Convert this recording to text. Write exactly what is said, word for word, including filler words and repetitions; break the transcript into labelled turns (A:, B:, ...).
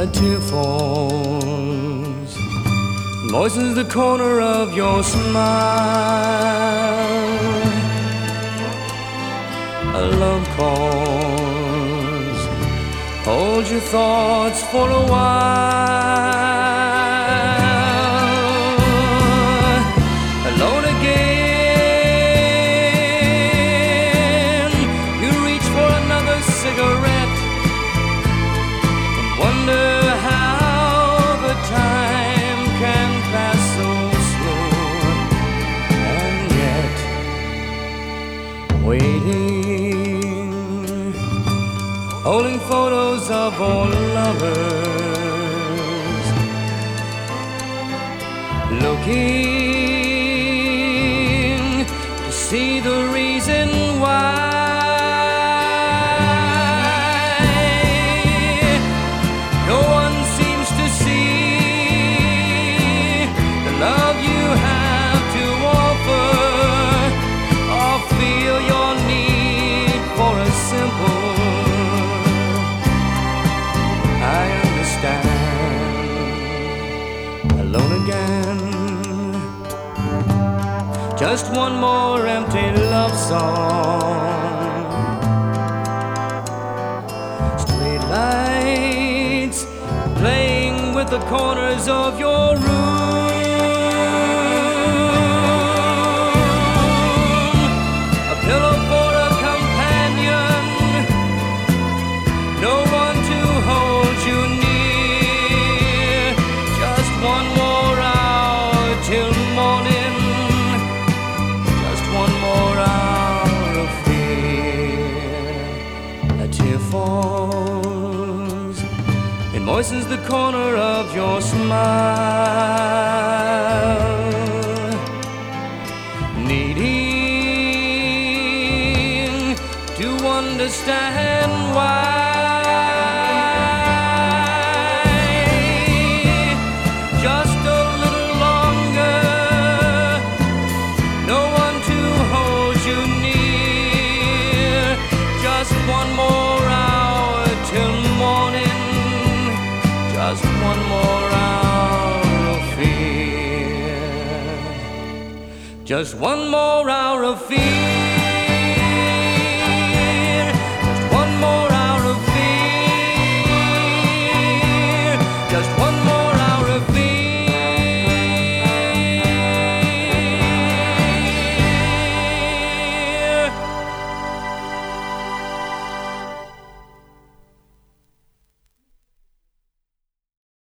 A: a tear falls, moistens the corner of your smile. A love calls, hold your thoughts for a while. Alone again, you reach for another cigarette and wonder how the time can pass so slow. And yet, waiting, holding photos of old lovers, looking to see the reason why. No one seems to see the love you have to offer, or feel your need for a simple I understand. Alone again, just one more empty love song. Street lights playing with the corners of your room. A pillow for a companion, no one to hold you near. Just one more hour till morning, just one more hour of fear. A tear falls, it moistens the corner of your smile. Needing to understand why. Just a little longer, no one to hold you near. Just one more hour till morning, just one more hour of fear. Just one more hour of fear.